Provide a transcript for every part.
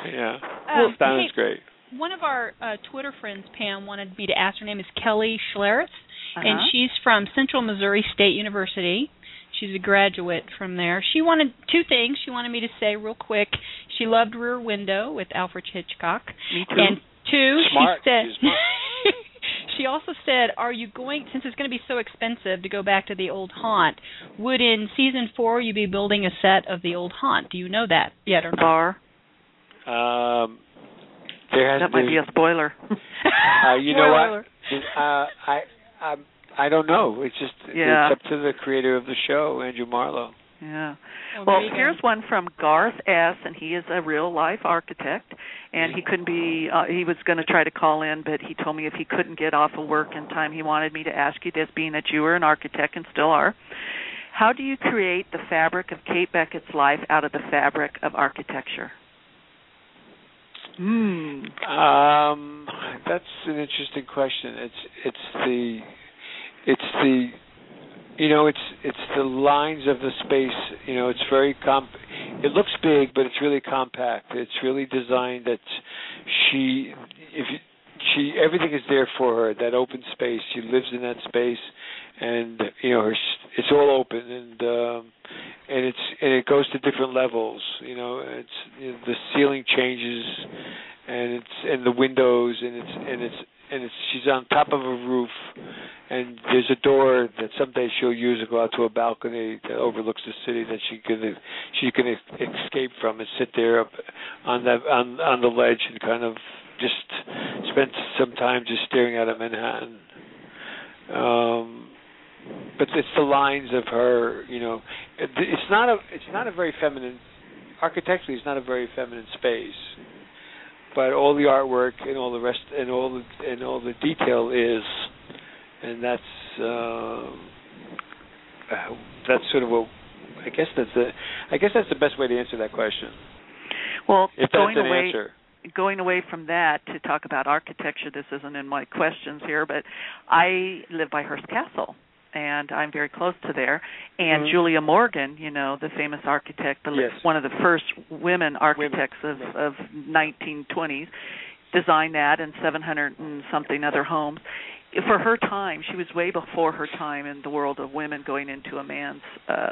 Yeah. Sounds great. One of our Twitter friends, Pam, wanted me to ask. Her name is Kelly Schleritz, and Uh-huh. she's from Central Missouri State University. She's a graduate from there. She wanted two things. She wanted me to say real quick. She loved Rear Window with Alfred Hitchcock. Me too. And two, Smart. she said. She's smart. She also said, "Are you going? Since it's going to be so expensive to go back to the old haunt, would in season 4 you be building a set of the old haunt? Do you know that yet or not?" Bar. There has That might be a spoiler. You know what? I don't know. It's just Yeah. it's up to the creator of the show, Andrew Marlowe. Yeah. Well, Well, there you go. here's one from Garth S., and he is a real-life architect, and he couldn't be, he was going to try to call in, but he told me if he couldn't get off of work in time, he wanted me to ask you this, being that you were an architect and still are. How do you create the fabric of Kate Beckett's life out of the fabric of architecture? That's an interesting question. It's the lines of the space. It's very it looks big, but it's really compact. It's really designed that everything is there for her. That open space, she lives in that space, and it's all open, and it goes to different levels. The ceiling changes, and the windows, and she's on top of a roof, and there's a door that someday she'll use to go out to a balcony that overlooks the city that she can escape from and sit there up on the ledge and kind of just spend some time just staring out at Manhattan. But it's the lines of her. It's not a very feminine. Architecturally, it's not a very feminine space. But all the artwork and all the rest and all the detail is, and that's sort of what I guess that's the best way to answer that question. Well, if that's an answer. Going away from that to talk about architecture, this isn't in my questions here, but I live by Hearst Castle, and I'm very close to there. And Julia Morgan, the famous architect, one of the first women architects of 1920s, designed that and 700 and something other homes. For her time, she was way before her time in the world of women going into a man's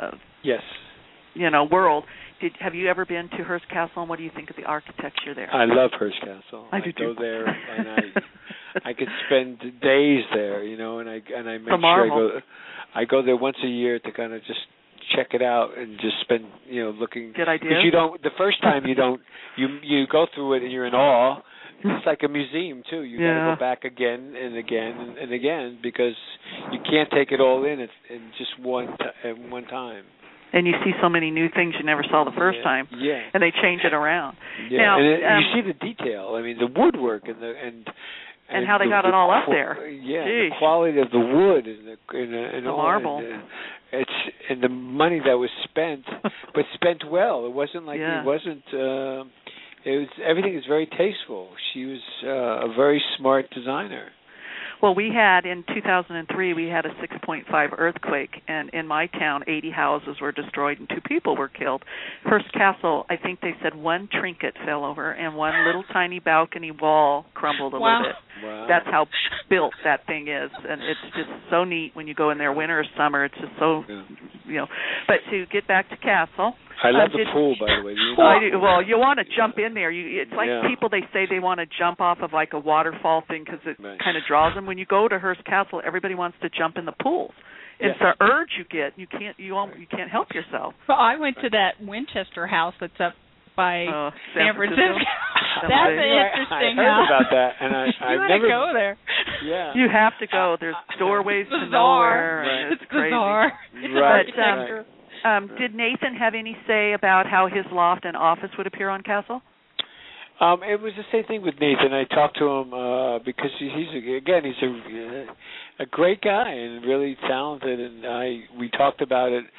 world. Have you ever been to Hearst Castle, and what do you think of the architecture there? I love Hearst Castle. I do go too. there, and I could spend days there, and I make sure I go there once a year to kind of just check it out and just spend, looking. Good idea. Because the first time you go through it and you're in awe. It's like a museum too. You got to go back again and again and again because you can't take it all in just one time. And you see so many new things you never saw the first time. Yeah. And they change it around. Yeah. Now, and you see the detail. I mean, the woodwork and how they got it all up there. Yeah. Jeez. The quality of the wood and the marble. And the money that was spent, but spent well. It wasn't like it wasn't. Everything is very tasteful. She was a very smart designer. Well, we had, in 2003, we had a 6.5 earthquake, and in my town, 80 houses were destroyed and 2 people were killed. Hearst Castle, I think they said one trinket fell over and one little tiny balcony wall crumbled a little bit. Wow. That's how built that thing is, and it's just so neat when you go in there, winter or summer. It's just so, But to get back to Castle... I love the pool, by the way. I do. Well, you want to jump in there. It's like people, they say they want to jump off of like a waterfall thing because it kind of draws them. When you go to Hearst Castle, everybody wants to jump in the pools. It's the urge you get. You can't help yourself. Well, I went to that Winchester house that's up by San Francisco. That's an interesting house. I heard house. about that, and I've never go there. Yeah, you have to go. There's doorways to nowhere. Right. It's crazy. Bizarre. Right. Did Nathan have any say about how his loft and office would appear on Castle? It was the same thing with Nathan. I talked to him because he's a great guy and really talented, and we talked about it,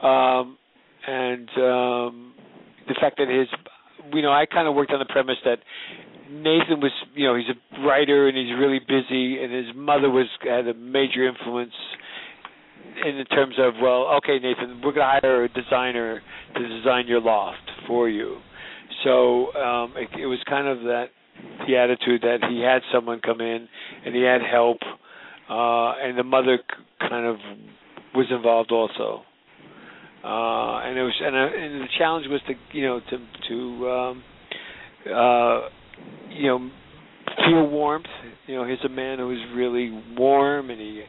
and the fact that I kind of worked on the premise that Nathan was, he's a writer and he's really busy, and his mother had a major influence in terms of, okay, Nathan, we're going to hire a designer to design your loft for you. So it was kind of the attitude that he had someone come in and he had help, and the mother kind of was involved also. And the challenge was to feel warmth. He's a man who is really warm, and he's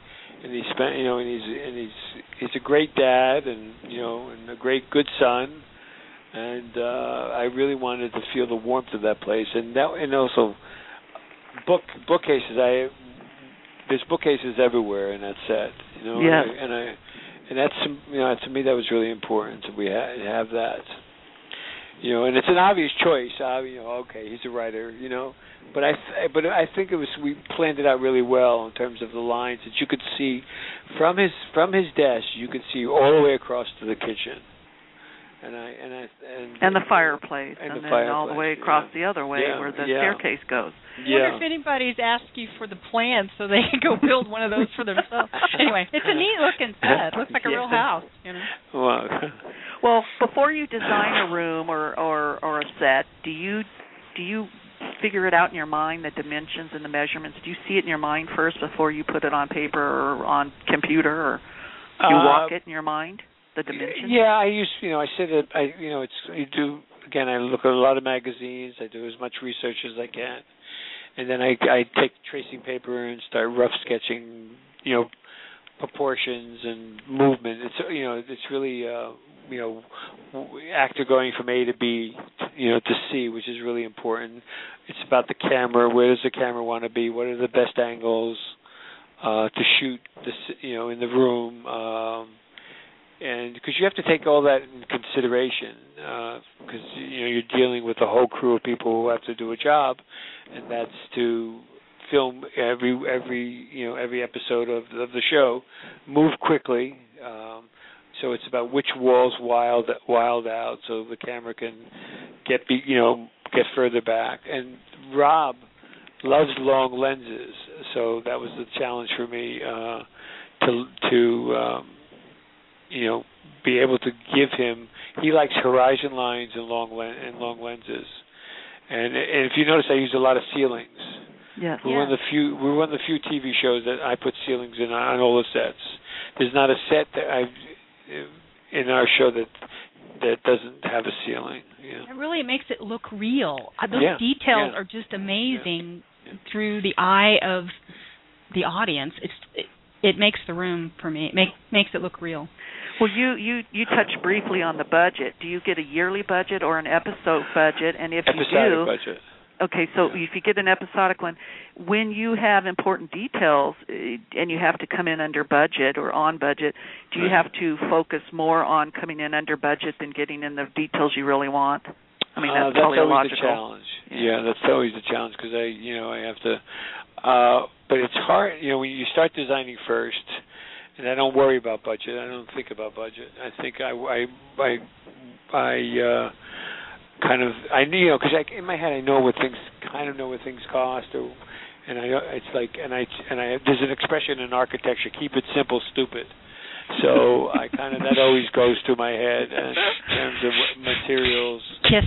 a great dad, and a great good son. And I really wanted to feel the warmth of that place, and also bookcases. There's bookcases everywhere in that set, Yes. And that's to me that was really important. We have that, and it's an obvious choice. Okay, he's a writer, but I think we planned it out really well in terms of the lines that you could see from his desk. You could see all the way across to the kitchen. And the fireplace, and then all the way across the other way where the staircase goes. I wonder if anybody's asked you for the plans so they can go build one of those for themselves. Anyway, it's a neat looking set. It looks like a real house. Well, before you design a room or a set, do you figure it out in your mind, the dimensions and the measurements? Do you see it in your mind first before you put it on paper or on computer, or do you walk it in your mind? The dimensions? Yeah, I said that I look at a lot of magazines. I do as much research as I can, and then I take tracing paper and start rough sketching, proportions and movement. It's really actor going from A to B, to C, which is really important. It's about the camera. Where does the camera want to be? What are the best angles to shoot in the room? And because you have to take all that in consideration, because you're dealing with a whole crew of people who have to do a job, and that's to film every episode of the show, move quickly. So it's about which walls wild out, so the camera can get further back. And Rob loves long lenses, so that was the challenge for me to be able to give him. He likes horizon lines and long lenses, and if you notice, I use a lot of ceilings. Yes. We're one of the few TV shows that I put ceilings in on all the sets. There's not a set that in our show that doesn't have a ceiling. Yeah. It really makes it look real. Those details are just amazing through the eye of the audience. It makes the room, for me, makes it look real. Well, you touched briefly on the budget. Do you get a yearly budget or an episode budget? And if episodic you do, budget. Okay, so if you get an episodic one, when you have important details and you have to come in under budget or on budget, do you have to focus more on coming in under budget than getting in the details you really want? I mean, that's probably always logical. The challenge. Yeah, that's always the challenge because I have to. But it's hard, when you start designing first. And I don't worry about budget. I don't think about budget. I think I kind of because in my head I know what things cost, and I it's like and I there's an expression in architecture: keep it simple, stupid. So I kind of that always goes to my head in terms of materials. Kiss.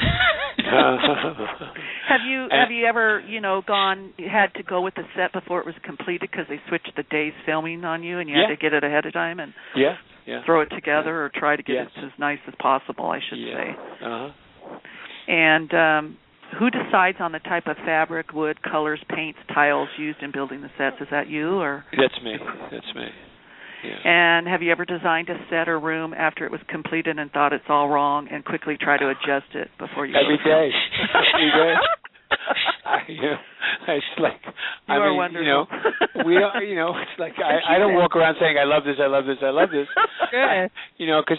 Have you ever had to go with the set before it was completed because they switched the days filming on you and you had to get it ahead of time and throw it together or try to get it as nice as possible, I should say. Uh-huh. And who decides on the type of fabric, wood, colors, paints, tiles used in building the sets? Is that you or? That's me. Yeah. And have you ever designed a set or room after it was completed and thought it's all wrong and quickly try to adjust it before you? Every day. It's like you are wonderful. We are. It's like I don't walk around saying I love this. Good. Because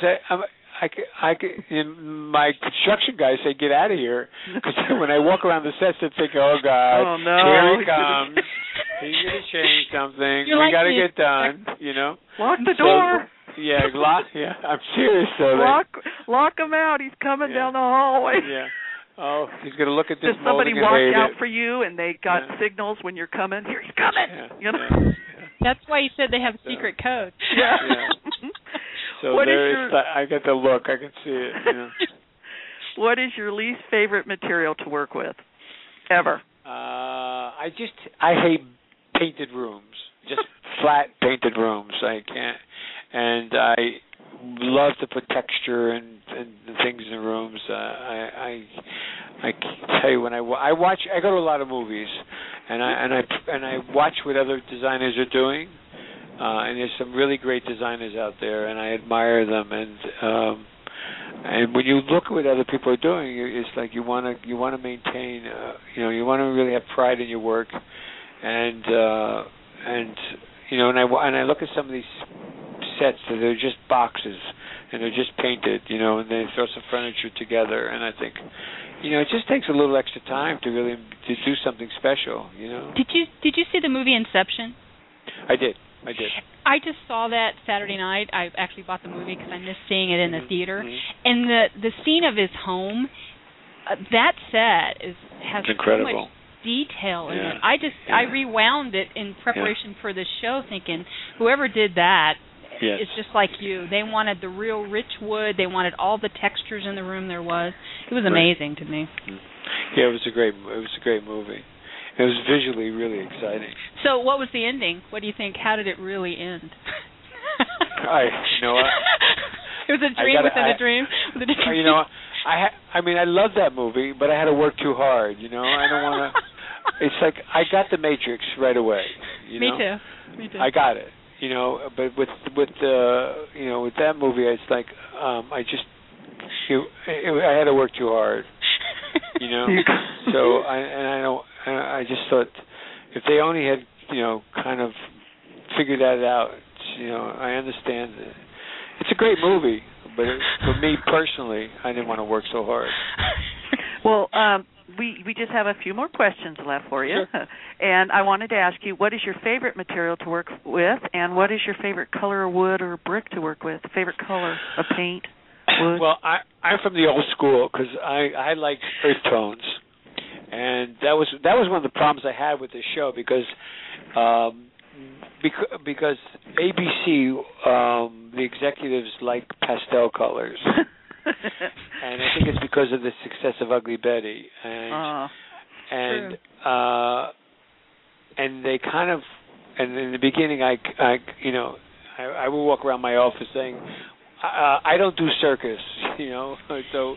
my construction guys say get out of here because when I walk around the sets, they think, oh God, here he comes. He's going to change something. We got to get done. Lock the door. I'm serious though. Lock him out. He's coming down the hallway. Yeah. Oh, he's going to look at this. Does somebody walk out for you and they got signals when you're coming? Here he's coming. Yeah. That's why you said they have a secret code. Yeah. So I got the look. I can see it. What is your least favorite material to work with, ever? I hate painted rooms, just flat painted rooms. I can't, and I love to put texture and things in the rooms. I tell you, when I watch, I go to a lot of movies, and I watch what other designers are doing, and there's some really great designers out there, and I admire them. And when you look at what other people are doing, it's like you want to maintain, you want to really have pride in your work, and I look at some of these sets that they're just boxes and they're just painted, and they throw some furniture together, and I think, it just takes a little extra time to do something special, Did you see the movie Inception? I did. I just saw that Saturday night. I actually bought the movie because I missed seeing it in the theater. Mm-hmm. And the scene of his home, that set has incredible. So much detail in it. I rewound it in preparation for this show, thinking whoever did that is just like you. They wanted the real rich wood. They wanted all the textures in the room there was. It was amazing to me. Yeah, it was a great movie. It was visually really exciting. So what was the ending? What do you think? How did it really end? You know what? It was a dream within a dream. I love that movie, but I had to work too hard. I don't want to. It's like I got The Matrix right away. Me too. I got it. But with that movie, it's like I had to work too hard. So I just thought if they only had kind of figured that out. I understand that it's a great movie, but for me personally, I didn't want to work so hard. Well, we just have a few more questions left for you. Sure. And I wanted to ask you, what is your favorite material to work with, and what is your favorite color of wood or brick to work with? Favorite color of paint, wood? Well, I'm from the old school because I like earth tones, and that was one of the problems I had with this show because ABC, the executives like pastel colors. And I think it's because of the success of Ugly Betty, and they kind of, and in the beginning, I would walk around my office saying, I don't do circus, so,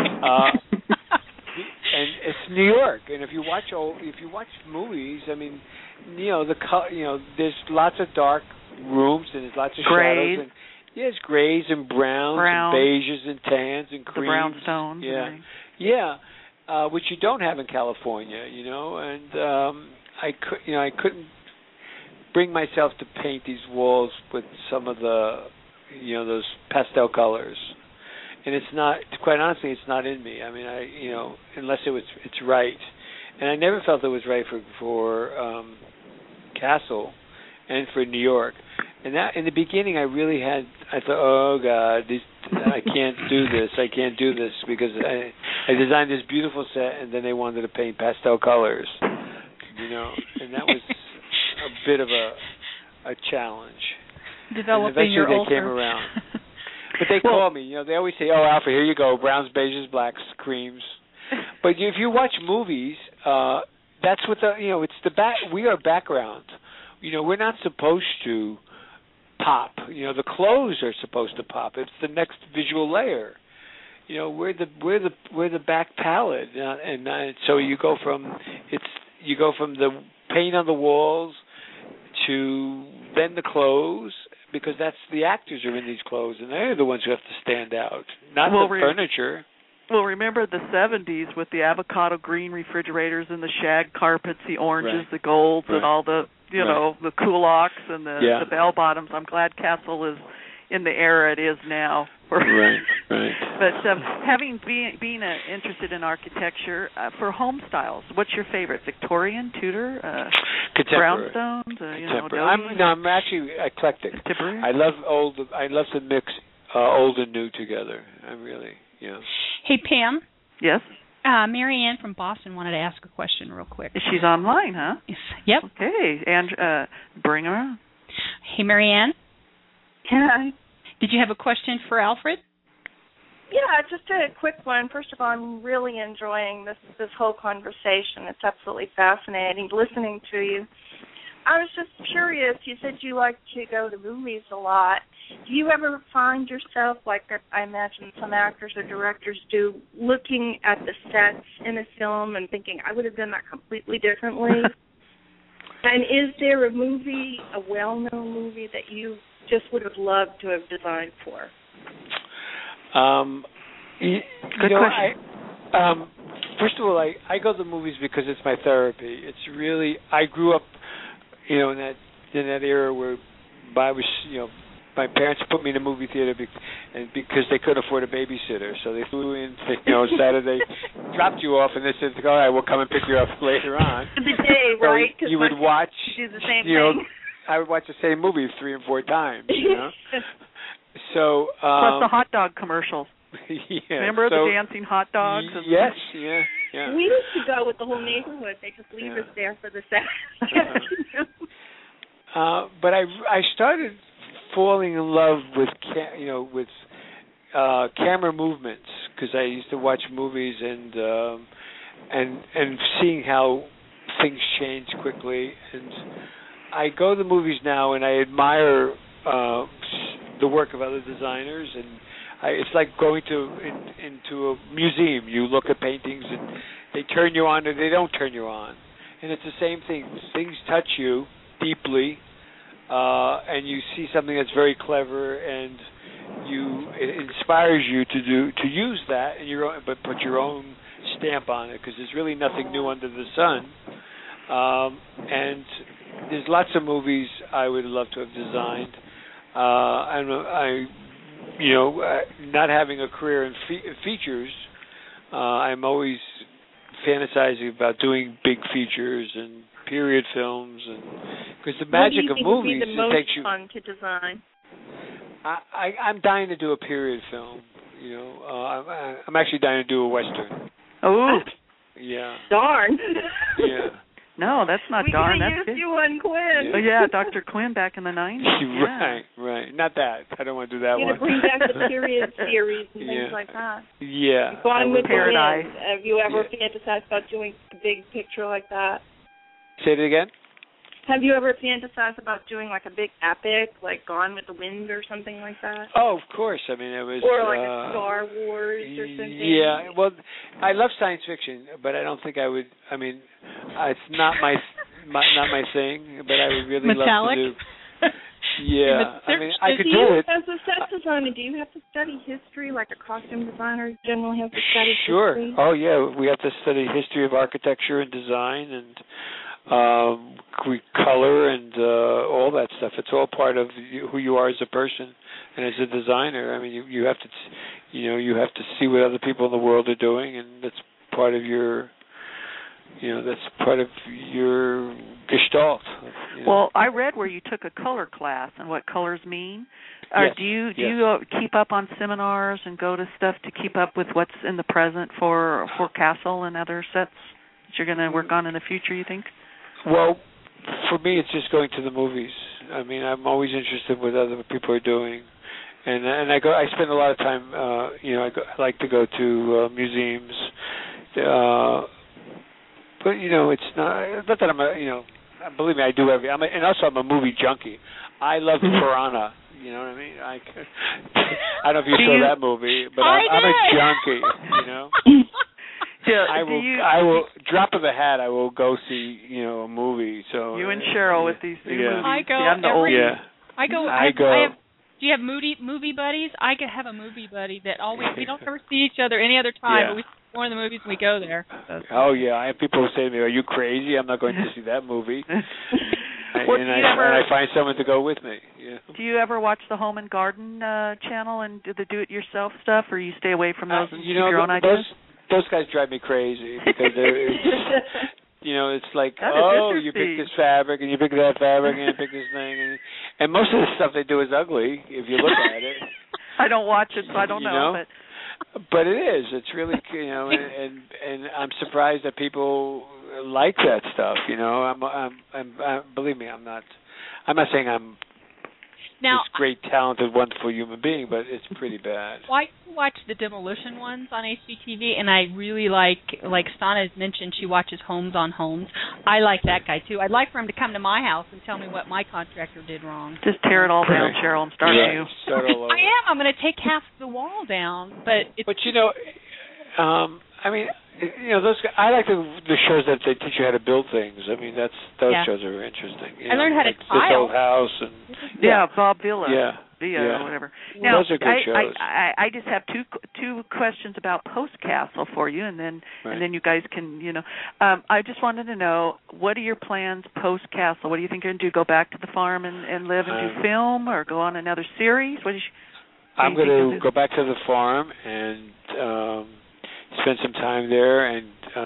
and it's New York, and if you watch movies, there's lots of dark rooms and there's lots of grays. Shadows. Yes, grays and browns and beiges and tans and creams. The brownstones. Which you don't have in California, and I couldn't bring myself to paint these walls with some of the, those pastel colors. And it's not, quite honestly, it's not in me. Unless it's right. And I never felt it was right for Castle and for New York. And that in the beginning, I thought, oh God, I can't do this because I designed this beautiful set, and then they wanted to paint pastel colors, and that was a bit of a challenge. Developing your eventually ulcer. They came around. But they call me, they always say, oh, Alfred, here you go, browns, beiges, blacks, creams. But if you watch movies, that's what it's we are background. We're not supposed to pop. The clothes are supposed to pop. It's the next visual layer. We're the back palette, and so you go from the paint on the walls to then the clothes, because that's the actors are in these clothes, and they're the ones who have to stand out, not the furniture. Well, remember the 70s with the avocado green refrigerators and the shag carpets, the oranges, the golds, and all the the Kulaks and the bell bottoms. I'm glad Castle is in the era it is now. Right. But having been interested in architecture, for home styles, what's your favorite? Victorian, Tudor, brownstones? I'm actually eclectic. Contemporary? I love to mix old and new together. I'm really, Hey, Pam. Yes. Mary Ann from Boston wanted to ask a question real quick. She's online, huh? Yep. Okay, and bring her on. Hey, Mary Ann. Hi. Did you have a question for Alfred? Yeah, just a quick one. First of all, I'm really enjoying this whole conversation. It's absolutely fascinating listening to you. I was just curious. You said you like to go to movies a lot. Do you ever find yourself, like I imagine some actors or directors do, looking at the sets in a film and thinking, I would have done that completely differently? And is there a movie, a well-known movie, that you just would have loved to have designed for? Good question. First of all, I go to the movies because it's my therapy. It's really, I grew up, in that era where my parents put me in a movie theater because they couldn't afford a babysitter, so they flew in, Saturday, dropped you off, and they said, "All right, we'll come and pick you up later on." The day, right? So you would watch. Do the same thing. I would watch the same movie 3 and 4 times. So plus the hot dog commercials. Yeah. Remember the dancing hot dogs? Yes. Yeah. We used to go with the whole neighborhood. They just leave us there for the Saturday. But I started falling in love with camera movements because I used to watch movies and seeing how things change quickly. And I go to the movies now and I admire the work of other designers, and it's like going into a museum. You look at paintings and they turn you on or they don't turn you on, and it's the same thing. Things touch you deeply, and you see something that's very clever, and it inspires you to use that and but put your own stamp on it, because there's really nothing new under the sun. And there's lots of movies I would love to have designed. Not having a career in features, I'm always fantasizing about doing big features and period films, and because the magic of movies would be the takes you. Fun to design. I'm dying to do a period film. I'm actually dying to do a Western. Oh, yeah. Darn. Yeah. No, that's not darn. That's good. You on Quinn. Oh, yeah, Dr. Quinn back in the 90s. Yeah. Right. Not that. I don't want to do that one. You bring back the period series and things like that. Yeah. Gone with Paradise. the Wind. Have you ever fantasized about doing a big picture like that? Say it again? Have you ever fantasized about doing like a big epic, like Gone with the Wind or something like that? Oh, of course. I mean, it was... Or like a Star Wars or something. Yeah. Well, I love science fiction, but I don't think I would... I mean, it's not my thing, but I would really Metallic? love to do... Yeah. I mean, I could do it. As a set designer, do you have to study history like a costume designer generally has to study Sure. history? Oh, yeah. We have to study history of architecture and design and color and all that stuff. It's all part of who you are as a person and as a designer. I mean, you have to, you have to see what other people in the world are doing, and that's part of your, that's part of your gestalt. Well, I read where you took a color class and what colors mean. Yes. Do you keep up on seminars and go to stuff to keep up with what's in the present for Castle and other sets that you're going to work on in the future, you think? Well, for me, it's just going to the movies. I mean, I'm always interested in what other people are doing, and I spend a lot of time. I like to go to museums, but it's not that I'm believe me, I do and also I'm a movie junkie. I love Piranha. You know what I mean? I don't know if you saw that movie, but I'm a junkie. Yeah, I will drop of a hat. I will go see a movie. So you and Cheryl with these two movies. I go. I'm the old. I go. Do you have movie buddies? I could have a movie buddy that always we don't ever see each other any other time, but we see more in the movies and we go there. Oh yeah, I have people who say to me, "Are you crazy? I'm not going to see that movie." And I find someone to go with me. Yeah. Do you ever watch the Home and Garden channel and do the do-it-yourself stuff, or you stay away from those and keep your own ideas? Those guys drive me crazy because it's like, you pick this fabric and you pick that fabric and you pick this thing, and most of the stuff they do is ugly if you look at it. I don't watch it, so I don't know. But it is. It's really, and I'm surprised that people like that stuff. I'm believe me, I'm not saying I'm this great, talented, wonderful human being, but it's pretty bad. Watch the Demolition ones on HGTV, and I really like Stana has mentioned, she watches Homes on Homes. I like that guy too. I'd like for him to come to my house and tell me what my contractor did wrong. Just tear it all down, Cheryl, and start new. Start all over. I'm going to take half the wall down, but I mean, those guys, I like the shows that they teach you how to build things. I mean, those shows are interesting. I learned how to tile. This Old House and Bob Villa. Or whatever. Now, those are good shows. I just have two questions about Post Castle for you, and then you guys can I just wanted to know, what are your plans post Castle? What do you think you're going to do? Go back to the farm and live and do film, or go on another series? I'm going to go back to the farm and spend some time there and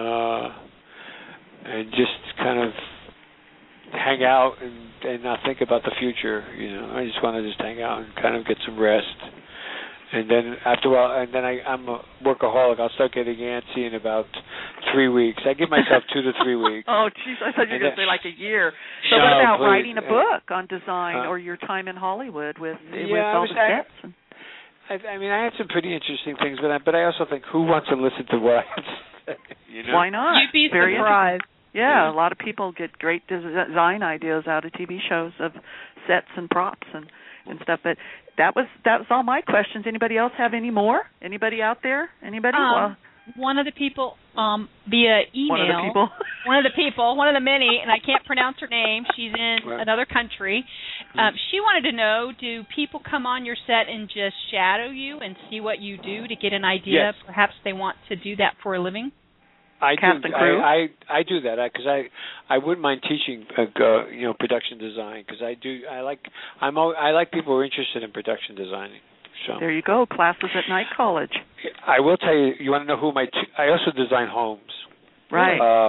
just kind of hang out and not think about the future. I just want to just hang out and kind of get some rest. And then after a while, I'm a workaholic. I'll start getting antsy in about 3 weeks. I give myself 2 to 3 weeks. Oh, jeez, I thought you were going to say like a year. So what about writing a book on design or your time in Hollywood with all the sets? I mean, I had some pretty interesting things, but I also think, who wants to listen to what I have to say? Why not? You'd be surprised. Yeah, a lot of people get great design ideas out of TV shows of sets and props and stuff. But that was all my questions. Anybody else have any more? Anybody out there? Anybody? One of the people via email. One of the people? One of the many, and I can't pronounce her name. She's in another country. She wanted to know, do people come on your set and just shadow you and see what you do to get an idea? Yes. Perhaps they want to do that for a living? Cast and crew? I do that because I wouldn't mind teaching production design, because I like people who are interested in production designing. So there you go, classes at Night College. I will tell you. You want to know who I also design homes. Right.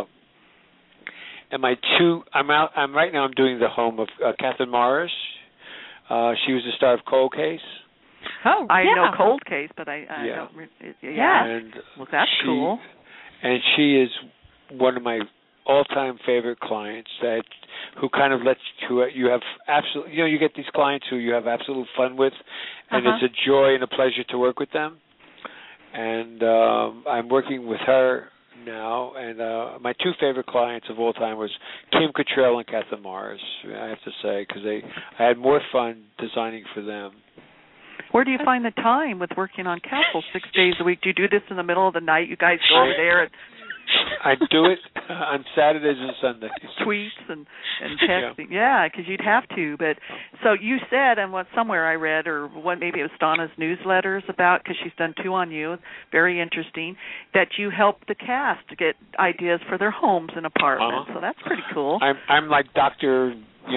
And my two. I'm right now. I'm doing the home of Catherine Morris. She was the star of Cold Case. Oh, I know Cold Case, but I don't. And well, that's cool. And she is one of my all-time favorite clients, who kind of lets you have absolute. You get these clients who you have absolute fun with, and it's a joy and a pleasure to work with them. And I'm working with her now, and my two favorite clients of all time was Kim Cattrall and Catherine Morris, I have to say, because I had more fun designing for them. Where do you find the time with working on Castle 6 days a week? Do you do this in the middle of the night? You guys go over there and I do it on Saturdays and Sundays. Tweets and texting. Yeah, because you'd have to. But so you said, and somewhere I read, or maybe it was Donna's newsletters about, because she's done 2 on you, very interesting, that you help the cast to get ideas for their homes and apartments. So that's pretty cool. I'm like Dr.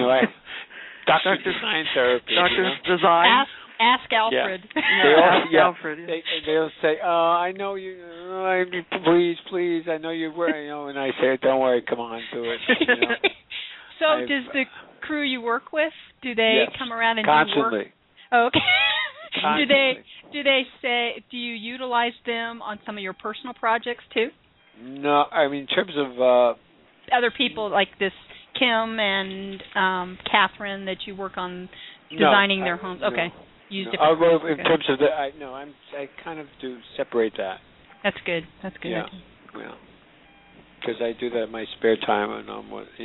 Dr. Design Therapy. Dr. Design. Ask Alfred. Alfred. They'll say, I know you. Please. I know you're worried. And I say, don't worry. Come on, do it. So, does the crew you work with, do they come around and constantly. do work? Oh, okay. Constantly. Do you utilize them on some of your personal projects too? No, I mean in terms of other people like this Kim and Catherine that you work on designing their homes. Okay. No. Use no. different in terms of I kind of do separate that. That's good. Yeah. Because I do that in my spare time, and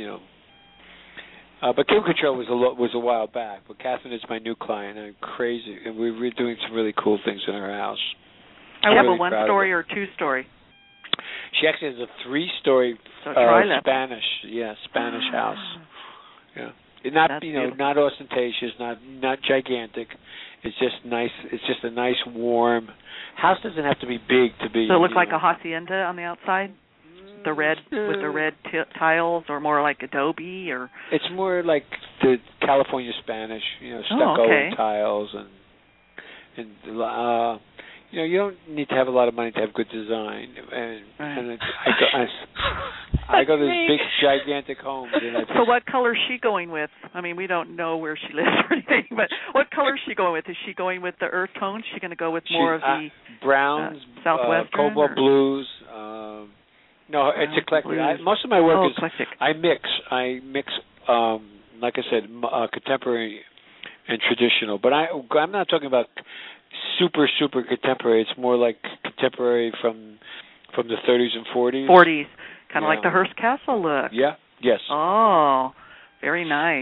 but Kim Cattrall was a while back. But Catherine is my new client. I'm crazy, and we're doing some really cool things in her house. I have a 1-story or 2-story. She actually has a 3-story Spanish house. Yeah. Not not ostentatious, not gigantic. It's just nice. It's just a nice, warm house. Doesn't have to be big to be. So it looks like a hacienda on the outside. The red with the red tiles, or more like adobe, or it's more like the California Spanish, stucco tiles and you don't need to have a lot of money to have good design. And I go to these big, gigantic homes. So what color is she going with? I mean, we don't know where she lives or anything, but what color is she going with? Is she going with the earth tones? Is she going to go with more of the browns, southwestern, cobalt blues? No, it's eclectic. Most of my work is eclectic. I mix, like I said, contemporary and traditional. But I'm not talking about super contemporary. It's more like contemporary from the 30s and 40s. 40s, kind of like the Hearst Castle look. Yeah. Yes. Oh, very nice.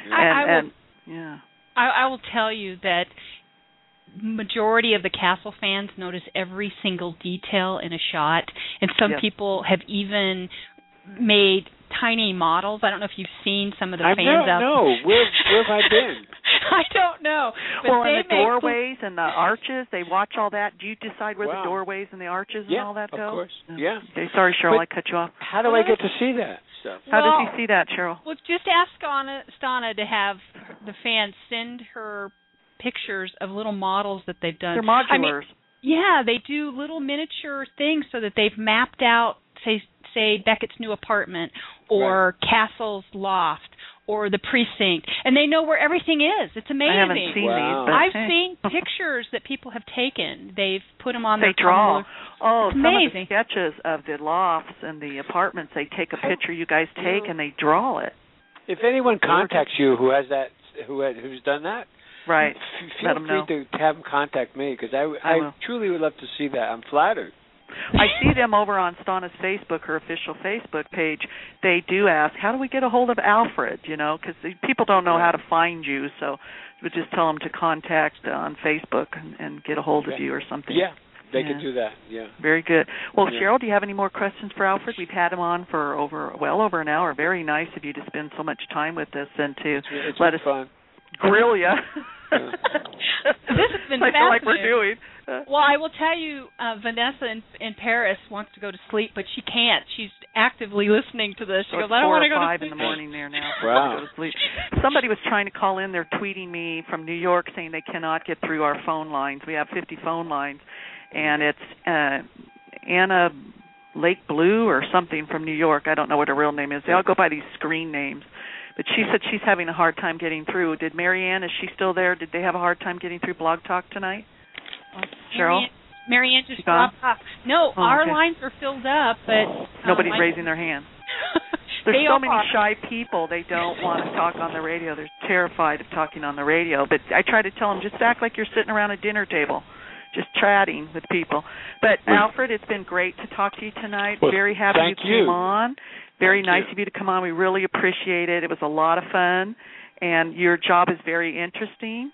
Yeah. I will tell you that majority of the Castle fans notice every single detail in a shot, and some people have even made tiny models. I don't know if you've seen some of the fans out there. No, where have I been? I don't know. But well, and the doorways and the arches, they watch all that. Do you decide where the doorways and the arches and all that go? Yeah, of course. Yeah. Okay, sorry, Cheryl, I cut you off. How do I get to see that stuff? How does he see that, Cheryl? Well, just ask Stana to have the fans send her pictures of little models that they've done. They're modulars. They do little miniature things so that they've mapped out, say Beckett's new apartment or Castle's loft or the precinct, and they know where everything is. It's amazing. I haven't seen these. But I've seen pictures that people have taken. They've put them on their draw. Tumblr. Oh, it's some amazing. of the sketches of the lofts and the apartments, they take a picture you guys take and they draw it. If anyone contacts you who's done that, right, feel free to have them contact me, because I truly would love to see that. I'm flattered. I see them over on Stana's Facebook, her official Facebook page. They do ask, how do we get a hold of Alfred, because people don't know how to find you, so we just tell them to contact on Facebook and get a hold of you or something. Yeah, they can do that, yeah. Very good. Well, Cheryl, do you have any more questions for Alfred? We've had him on for well over an hour. Very nice of you to spend so much time with us and to let us grill you. This has been fascinating. I feel like we're doing. Well, I will tell you, Vanessa in Paris wants to go to sleep, but she can't. She's actively listening to this. She goes, I don't want to go to sleep. 4 or 5 in the morning there now. Wow. Go to sleep. Somebody was trying to call in. They're tweeting me from New York saying they cannot get through our phone lines. We have 50 phone lines, and it's Anna Lake Blue or something from New York. I don't know what her real name is. They all go by these screen names. But she said she's having a hard time getting through. Did Marianne, is she still there? Did they have a hard time getting through Blog Talk tonight? Cheryl? Marianne just dropped off. No, our lines are filled up, but... nobody's raising their hand. There's so many shy people. They don't want to talk on the radio. They're terrified of talking on the radio. But I try to tell them, just act like you're sitting around a dinner table, just chatting with people. But, Alfred, it's been great to talk to you tonight. Well, very happy you came on. Very nice of you to come on. We really appreciate it. It was a lot of fun, and your job is very interesting,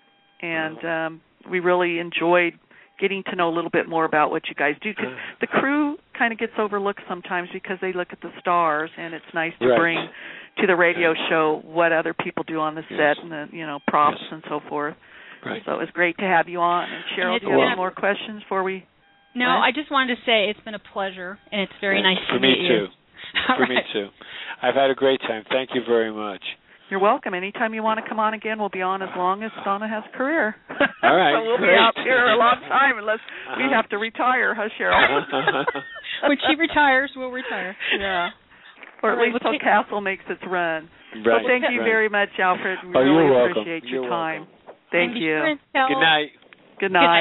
and we really enjoyed getting to know a little bit more about what you guys do, because the crew kind of gets overlooked sometimes because they look at the stars, and it's nice to bring to the radio show what other people do on the set and the props and so forth. Right. So it was great to have you on. And Cheryl, do you have any more questions before we... No, I just wanted to say it's been a pleasure, and it's very nice to meet you. For me, too. For me, too. I've had a great time. Thank you very much. You're welcome. Anytime you want to come on again, we'll be on as long as Stana has a career. All right. So we'll be out here a long time unless we have to retire, huh, Cheryl? When she retires, we'll retire. Yeah. Or at least until Castle makes its run. Right. Well, thank you very much, Alfred. We you're really welcome. appreciate your You're time. welcome. Thank you. Good night. Good night.